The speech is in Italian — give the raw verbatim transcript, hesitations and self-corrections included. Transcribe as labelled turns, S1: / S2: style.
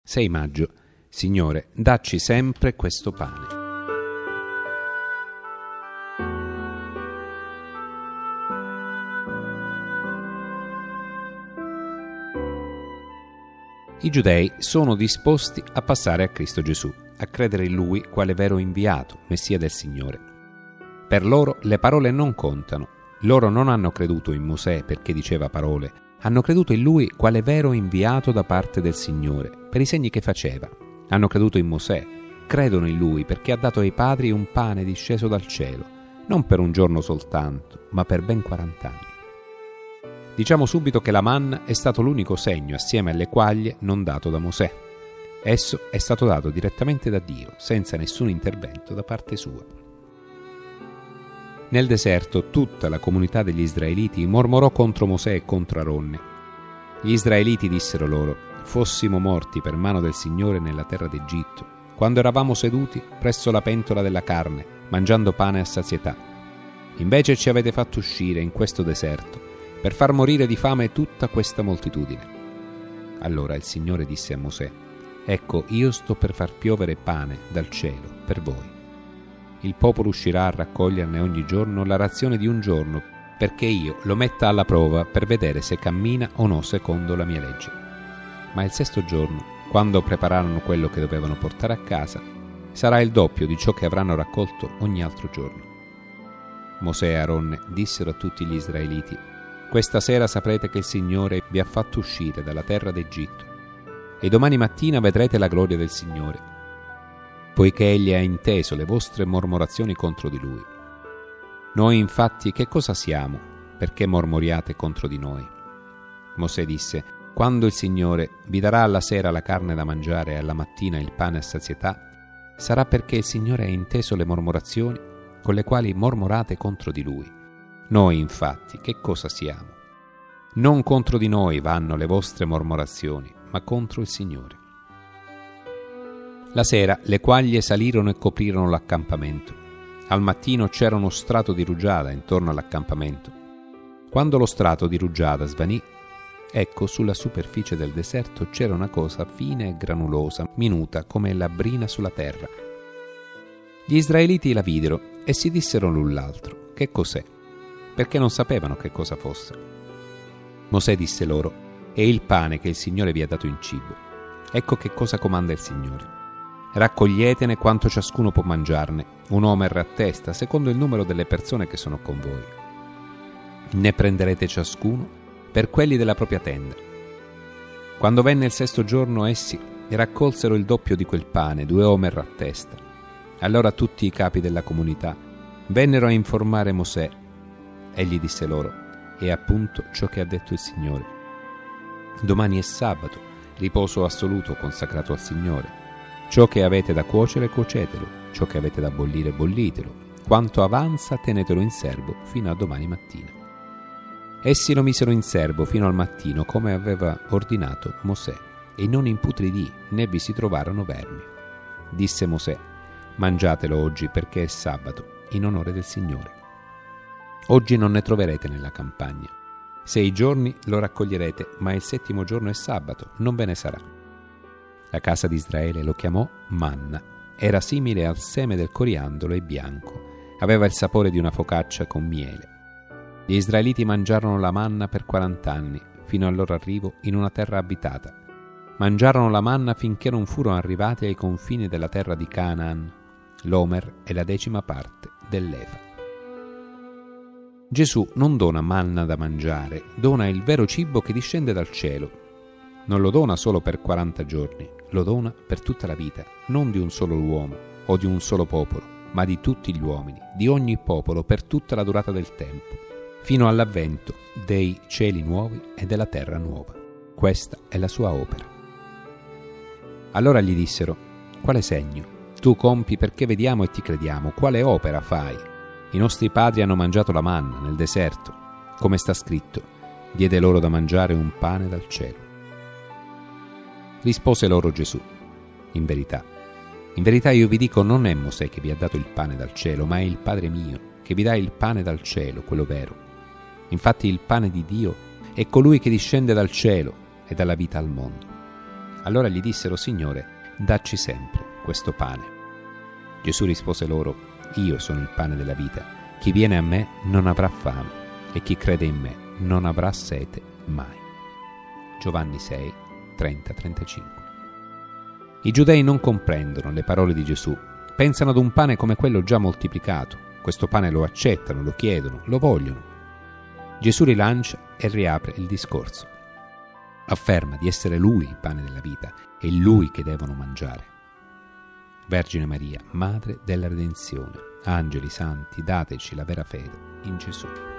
S1: sei maggio. Signore, dacci sempre questo pane. I giudei sono disposti a passare a Cristo Gesù, a credere in Lui quale vero inviato, Messia del Signore. Per loro le parole non contano. Loro non hanno creduto in Mosè perché diceva parole, hanno creduto in Lui quale vero inviato da parte del Signore, per i segni che faceva. Hanno creduto in Mosè, credono in Lui perché ha dato ai padri un pane disceso dal cielo, non per un giorno soltanto, ma per ben quarant'anni. Diciamo subito che la manna è stato l'unico segno, assieme alle quaglie, non dato da Mosè. Esso è stato dato direttamente da Dio, senza nessun intervento da parte sua. Nel deserto tutta la comunità degli Israeliti mormorò contro Mosè e contro Aronne. Gli Israeliti dissero loro: fossimo morti per mano del Signore nella terra d'Egitto, quando eravamo seduti presso la pentola della carne, mangiando pane a sazietà. Invece ci avete fatto uscire in questo deserto per far morire di fame tutta questa moltitudine. Allora il Signore disse a Mosè: ecco, io sto per far piovere pane dal cielo per voi. Il popolo uscirà a raccoglierne ogni giorno la razione di un giorno, perché io lo metta alla prova per vedere se cammina o no secondo la mia legge. Ma il sesto giorno, quando prepararono quello che dovevano portare a casa, sarà il doppio di ciò che avranno raccolto ogni altro giorno. Mosè e Aronne dissero a tutti gli Israeliti: questa sera saprete che il Signore vi ha fatto uscire dalla terra d'Egitto, e domani mattina vedrete la gloria del Signore, poiché Egli ha inteso le vostre mormorazioni contro di Lui. Noi infatti che cosa siamo, perché mormoriate contro di noi? Mosè disse: quando il Signore vi darà alla sera la carne da mangiare e alla mattina il pane a sazietà, sarà perché il Signore ha inteso le mormorazioni con le quali mormorate contro di Lui. Noi infatti che cosa siamo? Non contro di noi vanno le vostre mormorazioni, ma contro il Signore. La sera le quaglie salirono e coprirono l'accampamento. Al mattino c'era uno strato di rugiada intorno all'accampamento. Quando lo strato di rugiada svanì, ecco sulla superficie del deserto c'era una cosa fine e granulosa, minuta come la brina sulla terra. Gli Israeliti la videro e si dissero l'un l'altro: che cos'è? Perché non sapevano che cosa fosse. Mosè disse loro: è il pane che il Signore vi ha dato in cibo. Ecco che cosa comanda il Signore: raccoglietene quanto ciascuno può mangiarne, un omer a testa, secondo il numero delle persone che sono con voi. Ne prenderete ciascuno per quelli della propria tenda. Quando venne il sesto giorno, essi raccolsero il doppio di quel pane, due omer a testa. Allora tutti i capi della comunità vennero a informare Mosè. Egli disse loro: è appunto ciò che ha detto il Signore. Domani è sabato, riposo assoluto consacrato al Signore. Ciò che avete da cuocere, cuocetelo, ciò che avete da bollire, bollitelo, quanto avanza tenetelo in serbo fino a domani mattina. Essi lo misero in serbo fino al mattino, come aveva ordinato Mosè, e non imputridì, né vi si trovarono vermi. Disse Mosè: mangiatelo oggi, perché è sabato, in onore del Signore. Oggi non ne troverete nella campagna. Sei giorni lo raccoglierete, ma il settimo giorno è sabato, non ve ne sarà. La casa di Israele lo chiamò manna. Era simile al seme del coriandolo e bianco. Aveva il sapore di una focaccia con miele. Gli Israeliti mangiarono la manna per quarant'anni, fino al loro arrivo in una terra abitata. Mangiarono la manna finché non furono arrivati ai confini della terra di Canaan. L'omer è la decima parte dell'efa. Gesù non dona manna da mangiare, dona il vero cibo che discende dal cielo. Non lo dona solo per quaranta giorni, lo dona per tutta la vita, non di un solo uomo o di un solo popolo, ma di tutti gli uomini, di ogni popolo, per tutta la durata del tempo, fino all'avvento dei cieli nuovi e della terra nuova. Questa è la sua opera. Allora gli dissero: quale segno tu compi perché vediamo e ti crediamo? Quale opera fai? I nostri padri hanno mangiato la manna nel deserto, come sta scritto: diede loro da mangiare un pane dal cielo. Rispose loro Gesù: in verità, in verità io vi dico, non è Mosè che vi ha dato il pane dal cielo, ma è il Padre mio che vi dà il pane dal cielo, quello vero. Infatti il pane di Dio è colui che discende dal cielo e dà la vita al mondo. Allora gli dissero: Signore, dacci sempre questo pane. Gesù rispose loro: Io sono il pane della vita. Chi viene a me non avrà fame, e chi crede in me non avrà sete mai. Giovanni sei, trenta trentacinque. I giudei non comprendono le parole di Gesù. Pensano ad un pane come quello già moltiplicato. Questo pane lo accettano, lo chiedono, lo vogliono. Gesù rilancia e riapre il discorso. Afferma di essere Lui il pane della vita, è Lui che devono mangiare. Vergine Maria, Madre della Redenzione, angeli santi, dateci la vera fede in Gesù.